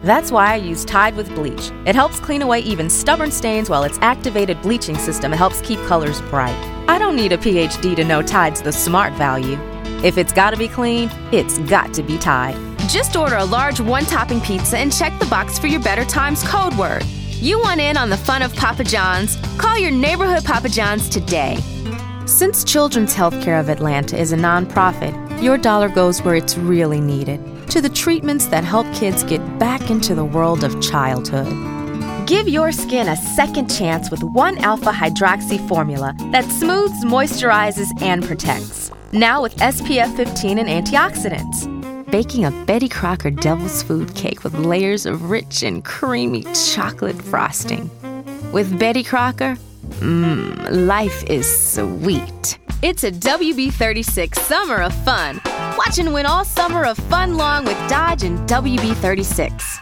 That's why I use Tide with bleach. It helps clean away even stubborn stains while its activated bleaching system helps keep colors bright. I don't need a PhD to know Tide's the smart value. If it's gotta be clean, it's got to be Tide. Just order a large one-topping pizza and check the box for your Better Times code word. You want in on the fun of Papa John's? Call your neighborhood Papa John's today. Since Children's Healthcare of Atlanta is a nonprofit, your dollar goes where it's really needed, to the treatments that help kids get back into the world of childhood. Give your skin a second chance with 1-alpha hydroxy formula that smooths, moisturizes, and protects. Now with SPF 15 and antioxidants. Baking a Betty Crocker Devil's Food Cake with layers of rich and creamy chocolate frosting. With Betty Crocker, life is sweet. It's a WB36 Summer of Fun. Watch and win all summer of fun long with Dodge and WB36.